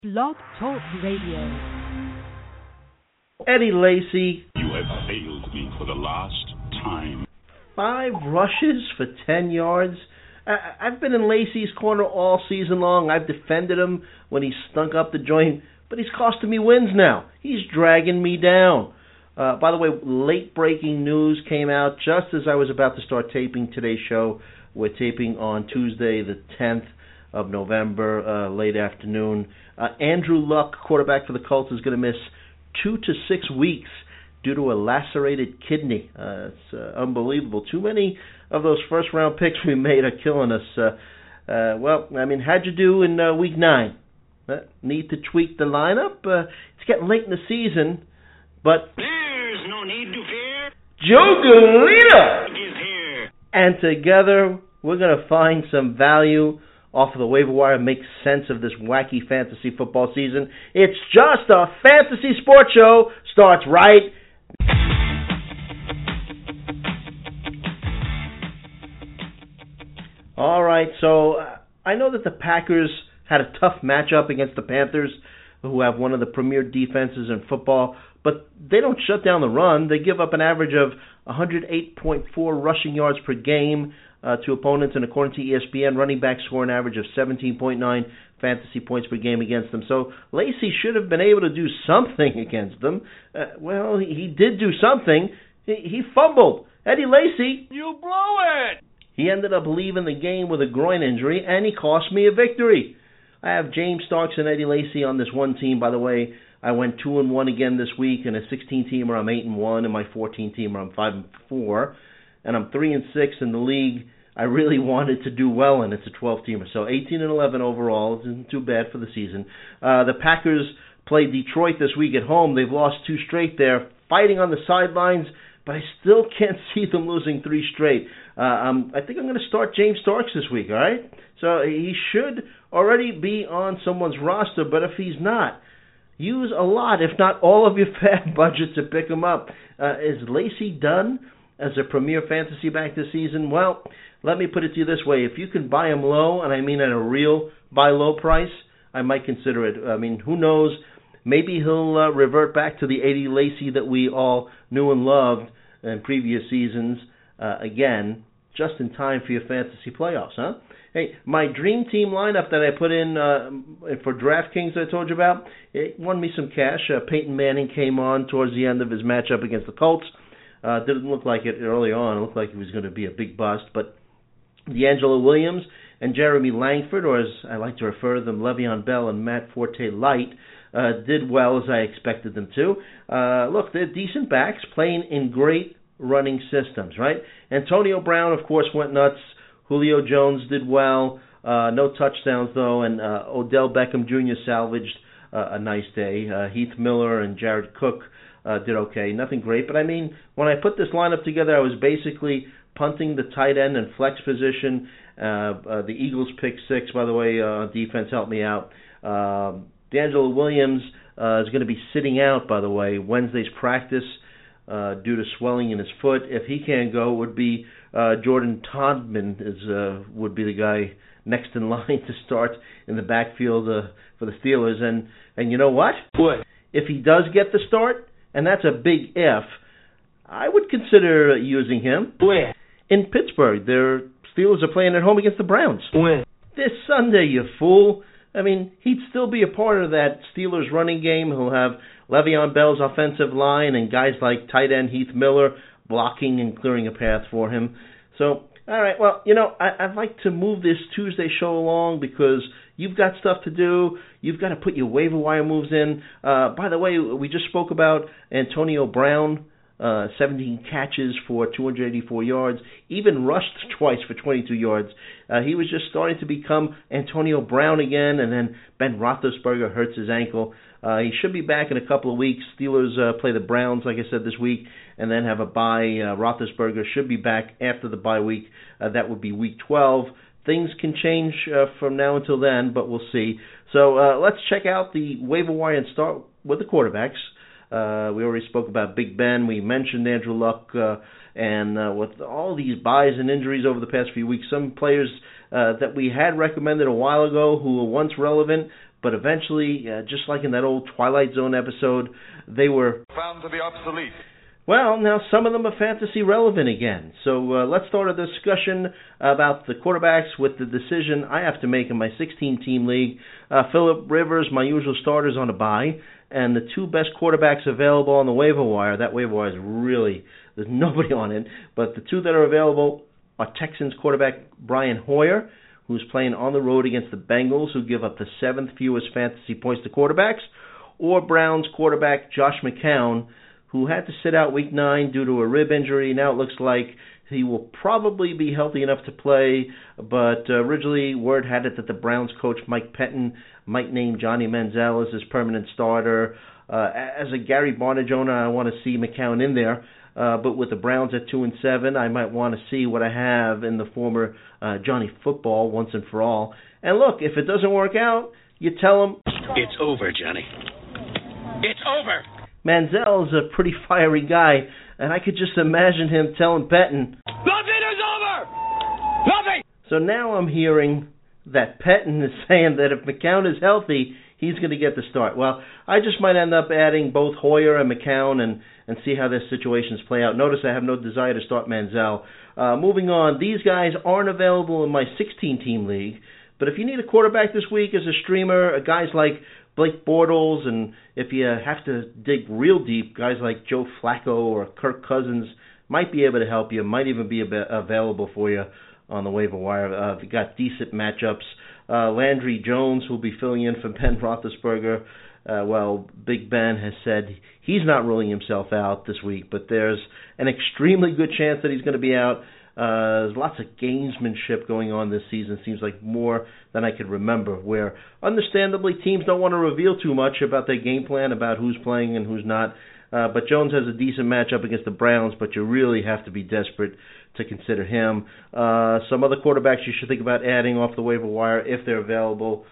Blog Talk Radio. Eddie Lacy. You have failed me for the last time. 5 rushes for 10 yards. I've been in Lacy's corner all season long. I've defended him when he stunk up the joint, but he's costing me wins now. He's dragging me down. By the way, late breaking news came out just as I was about to start taping today's show. We're taping on Tuesday, the 10th of November, late afternoon. Andrew Luck, quarterback for the Colts, is going to miss 2 to 6 weeks due to a lacerated kidney. It's unbelievable. Too many of those first-round picks we made are killing us. How'd you do in Week 9? Need to tweak the lineup? It's getting late in the season, but there's no need to fear. Joe Galita is here. And together, we're going to find some value off of the waiver wire, make sense of this wacky fantasy football season. It's just a fantasy sports show. Starts right. All right, so I know that the Packers had a tough matchup against the Panthers, who have one of the premier defenses in football, but they don't shut down the run. They give up an average of 108.4 rushing yards per game to opponents, and according to ESPN, running backs score an average of 17.9 fantasy points per game against them. So Lacy should have been able to do something against them. He did do something. He fumbled. Eddie Lacy. You blow it! He ended up leaving the game with a groin injury, and he cost me a victory. I have James Starks and Eddie Lacy on this one team. By the way, I went 2-1 again this week. In a 16-teamer, I'm 8-1. In my 14-teamer, I'm 5-4. And I'm 3-6 in the league. I really wanted to do well, and it's a 12-teamer. So 18-11 overall isn't too bad for the season. The Packers play Detroit this week at home. They've lost 2 straight there, fighting on the sidelines, but I still can't see them losing 3 straight. I think I'm going to start James Starks this week, all right? So he should already be on someone's roster, but if he's not, use a lot, if not all of your fab budget to pick him up. Is Lacy done as a premier fantasy back this season? Well, let me put it to you this way. If you can buy him low, and I mean at a real buy low price, I might consider it. I mean, who knows? Maybe he'll revert back to the Eddie Lacy that we all knew and loved in previous seasons again, just in time for your fantasy playoffs, huh? Hey, my dream team lineup that I put in for DraftKings I told you about, it won me some cash. Peyton Manning came on towards the end of his matchup against the Colts. Didn't look like it early on. It looked like he was going to be a big bust. But D'Angelo Williams and Jeremy Langford, or as I like to refer to them, Le'Veon Bell and Matt Forte Light, did well as I expected them to. Look, they're decent backs playing in great running systems, right? Antonio Brown, of course, went nuts. Julio Jones did well. No touchdowns, though. And Odell Beckham Jr. salvaged a nice day. Heath Miller and Jared Cook did okay. Nothing great. But, I mean, when I put this lineup together, I was basically punting the tight end and flex position. The Eagles picked 6, by the way. Defense helped me out. D'Angelo Williams is going to be sitting out, by the way, Wednesday's practice due to swelling in his foot. If he can't go, it would be Jordan Todman would be the guy next in line to start in the backfield for the Steelers. And you know what? What? If he does get the start, and that's a big if, I would consider using him. When? In Pittsburgh. Their Steelers are playing at home against the Browns. When? This Sunday, you fool. I mean, he'd still be a part of that Steelers running game. He'll have Le'Veon Bell's offensive line and guys like tight end Heath Miller blocking and clearing a path for him. So, all right, well, you know, I'd like to move this Tuesday show along because you've got stuff to do. You've got to put your waiver wire moves in. By the way, we just spoke about Antonio Brown, 17 catches for 284 yards, even rushed twice for 22 yards. He was just starting to become Antonio Brown again, and then Ben Roethlisberger hurts his ankle. He should be back in a couple of weeks. Steelers play the Browns, like I said, this week, and then have a bye. Roethlisberger should be back after the bye week. That would be week 12. Things can change from now until then, but we'll see. So let's check out the waiver wire and start with the quarterbacks. We already spoke about Big Ben. We mentioned Andrew Luck. And with all these buys and injuries over the past few weeks, some players that we had recommended a while ago who were once relevant but eventually, just like in that old Twilight Zone episode, they were found to be obsolete. Well, now some of them are fantasy relevant again. So let's start a discussion about the quarterbacks with the decision I have to make in my 16-team league. Phillip Rivers, my usual starters, on a bye, and the two best quarterbacks available on the waiver wire. That waiver wire is really, there's nobody on it, but the two that are available are Texans quarterback Brian Hoyer, who's playing on the road against the Bengals, who give up the 7th fewest fantasy points to quarterbacks, or Browns quarterback Josh McCown, who had to sit out Week 9 due to a rib injury. Now it looks like he will probably be healthy enough to play, but originally word had it that the Browns coach Mike Pettin might name Johnny Manziel as his permanent starter. As a Gary Barnidge owner, I want to see McCown in there, but with the Browns at 2-7, I might want to see what I have in the former Johnny Football once and for all. And look, if it doesn't work out, you tell him, It's over, Johnny. It's over. Manziel is a pretty fiery guy, and I could just imagine him telling Pettin, Nothing is over. Nothing. So now I'm hearing that Pettin is saying that if McCown is healthy, he's going to get the start. Well, I just might end up adding both Hoyer and McCown and see how their situations play out. Notice I have no desire to start Manziel. Moving on, these guys aren't available in my 16-team league, but if you need a quarterback this week as a streamer, guys like Blake Bortles, and if you have to dig real deep, guys like Joe Flacco or Kirk Cousins might be able to help you, might even be available for you on the waiver wire. If you got decent matchups, Landry Jones will be filling in for Ben Roethlisberger. Well, Big Ben has said he's not ruling himself out this week, but there's an extremely good chance that he's going to be out. There's lots of gamesmanship going on this season, seems like more than I could remember, where understandably teams don't want to reveal too much about their game plan, about who's playing and who's not. But Jones has a decent matchup against the Browns, but you really have to be desperate to consider him. Some other quarterbacks you should think about adding off the waiver wire if they're available.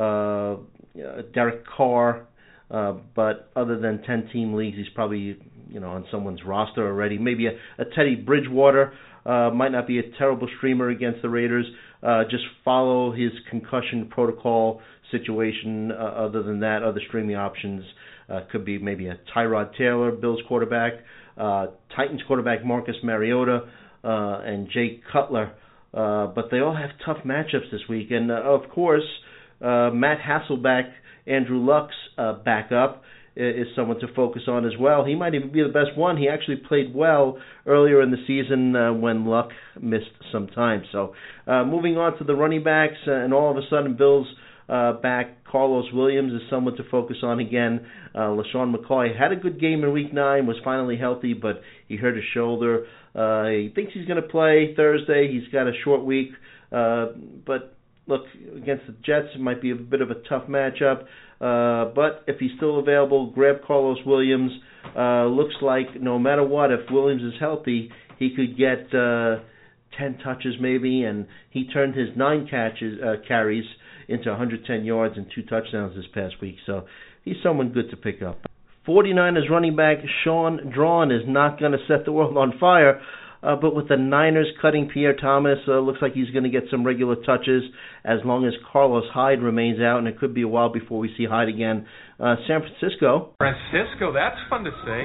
Derek Carr, but other than 10-team leagues, he's probably on someone's roster already. Maybe a Teddy Bridgewater. Might not be a terrible streamer against the Raiders. Just follow his concussion protocol situation. Other than that, other streaming options could be maybe a Tyrod Taylor, Bills quarterback, Titans quarterback Marcus Mariota, and Jay Cutler. But they all have tough matchups this week. And, of course, Matt Hasselbeck, Andrew Luck's backup, is someone to focus on as well. He might even be the best one. He actually played well earlier in the season when Luck missed some time. So moving on to the running backs, and all of a sudden Bills back. Carlos Williams is someone to focus on again. LaShawn McCoy had a good game in Week 9, was finally healthy, but he hurt his shoulder. He thinks he's going to play Thursday. He's got a short week. But look, against the Jets, it might be a bit of a tough matchup. But if he's still available, grab Carlos Williams. Looks like no matter what, if Williams is healthy, he could get 10 touches maybe, and he turned his 9 carries into 110 yards and 2 touchdowns this past week. So he's someone good to pick up. 49ers running back Sean Drawn is not going to set the world on fire, but with the Niners cutting Pierre Thomas, looks like he's going to get some regular touches as long as Carlos Hyde remains out, and it could be a while before we see Hyde again. San Francisco. Francisco, that's fun to say.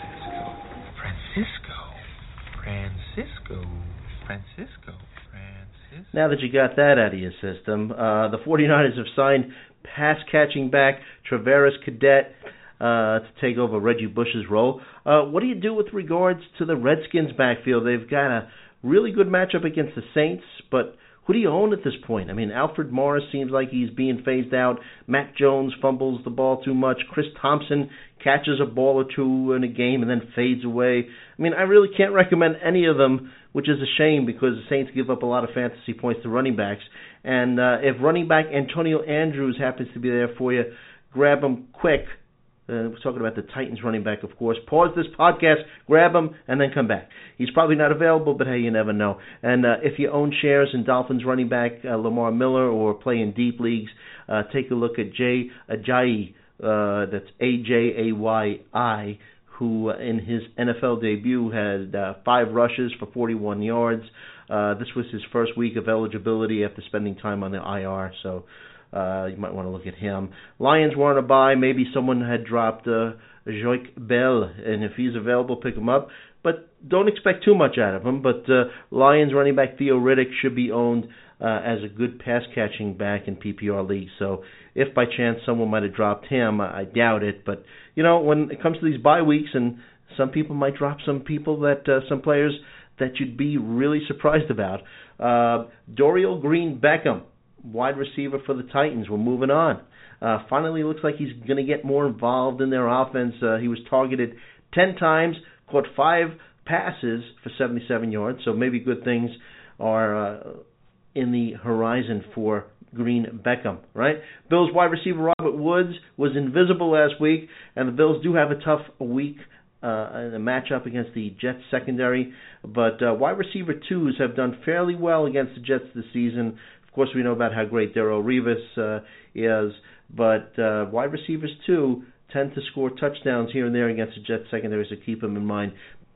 Francisco. Now that you got that out of your system, the 49ers have signed pass-catching back Travaris Cadet to take over Reggie Bush's role. What do you do with regards to the Redskins' backfield? They've got a really good matchup against the Saints, but who do you own at this point? I mean, Alfred Morris seems like he's being phased out. Matt Jones fumbles the ball too much. Chris Thompson catches a ball or two in a game and then fades away. I mean, I really can't recommend any of them, which is a shame because the Saints give up a lot of fantasy points to running backs. And if running back Antonio Andrews happens to be there for you, grab him quick. We're talking about the Titans running back, of course. Pause this podcast, grab him, and then come back. He's probably not available, but hey, you never know. And if you own shares in Dolphins running back Lamar Miller or play in deep leagues, take a look at Jay Ajayi, that's Ajayi, who in his NFL debut had 5 rushes for 41 yards. This was his first week of eligibility after spending time on the IR. So You might want to look at him. Lions were on a bye. Maybe someone had dropped Joique Bell, and if he's available, pick him up. But don't expect too much out of him. But Lions running back Theo Riddick should be owned as a good pass-catching back in PPR leagues. So if by chance someone might have dropped him, I doubt it. But, when it comes to these bye weeks, and some people might drop some players that you'd be really surprised about. Dorial Green-Beckham, wide receiver for the Titans. We're moving on. Finally looks like he's going to get more involved in their offense. He was targeted 10 times, caught 5 passes for 77 yards, so maybe good things are in the horizon for Green-Beckham, right? Bills wide receiver Robert Woods was invisible last week, and the Bills do have a tough week in a matchup against the Jets secondary, but wide receiver 2s have done fairly well against the Jets this season. Of course, we know about how great Darrelle Revis is, but wide receivers, too, tend to score touchdowns here and there against the Jets secondary, so keep them in mind.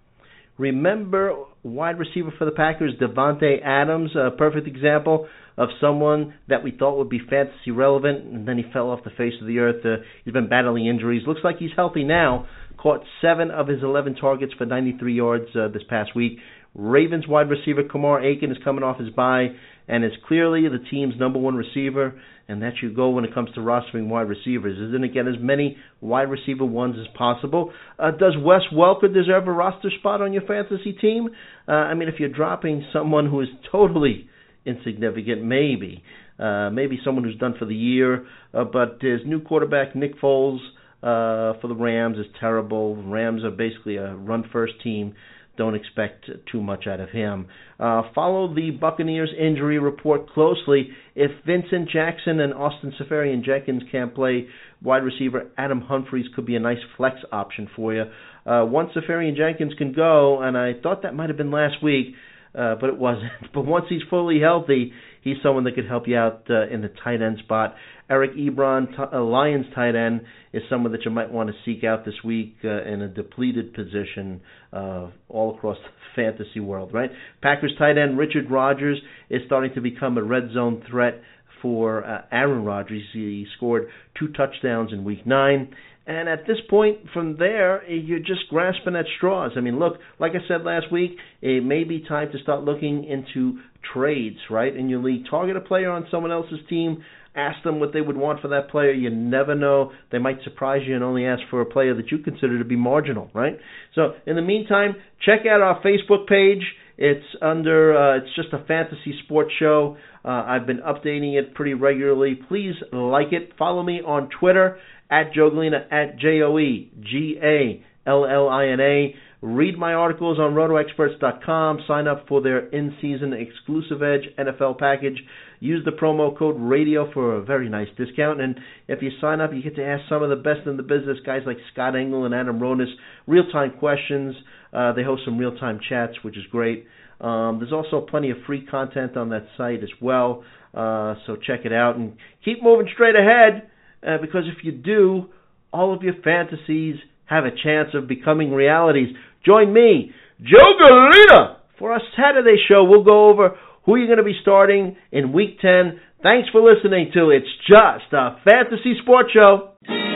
Remember wide receiver for the Packers, Davante Adams, a perfect example of someone that we thought would be fantasy relevant, and then he fell off the face of the earth. He's been battling injuries. Looks like he's healthy now. Caught 7 of his 11 targets for 93 yards this past week. Ravens wide receiver Kamar Aiken is coming off his bye and is clearly the team's number 1 receiver, and that you go when it comes to rostering wide receivers. Is going to get as many wide receiver 1s as possible. Does Wes Welker deserve a roster spot on your fantasy team? If you're dropping someone who is totally insignificant, maybe someone who's done for the year, but his new quarterback, Nick Foles, for the Rams is terrible. Rams are basically a run-first team. Don't expect too much out of him. Follow the Buccaneers injury report closely. If Vincent Jackson and Austin Seferian-Jenkins can't play, wide receiver Adam Humphries could be a nice flex option for you. Once Seferian-Jenkins can go, and I thought that might have been last week, but it wasn't. But once he's fully healthy, he's someone that could help you out in the tight end spot. Eric Ebron, Lions tight end, is someone that you might want to seek out this week in a depleted position all across the fantasy world, right? Packers tight end Richard Rodgers is starting to become a red zone threat for Aaron Rodgers. He scored 2 touchdowns in Week 9. And at this point, from there, you're just grasping at straws. Look, like I said last week, it may be time to start looking into trades, right? In your league, target a player on someone else's team. Ask them what they would want for that player. You never know. They might surprise you and only ask for a player that you consider to be marginal, right? So in the meantime, check out our Facebook page. It's it's just a fantasy sports show. I've been updating it pretty regularly. Please like it. Follow me on Twitter at Joe Galena, at JoeGallina. Read my articles on RotoExperts.com. Sign up for their in-season exclusive Edge NFL package. Use the promo code RADIO for a very nice discount. And if you sign up, you get to ask some of the best in the business, guys like Scott Engel and Adam Ronis, real-time questions. They host some real-time chats, which is great. There's also plenty of free content on that site as well. So check it out and keep moving straight ahead, because if you do, all of your fantasies have a chance of becoming realities. Join me, Joe Galena, for our Saturday show. We'll go over who you're going to be starting in Week 10. Thanks for listening to It's Just a Fantasy Sports Show.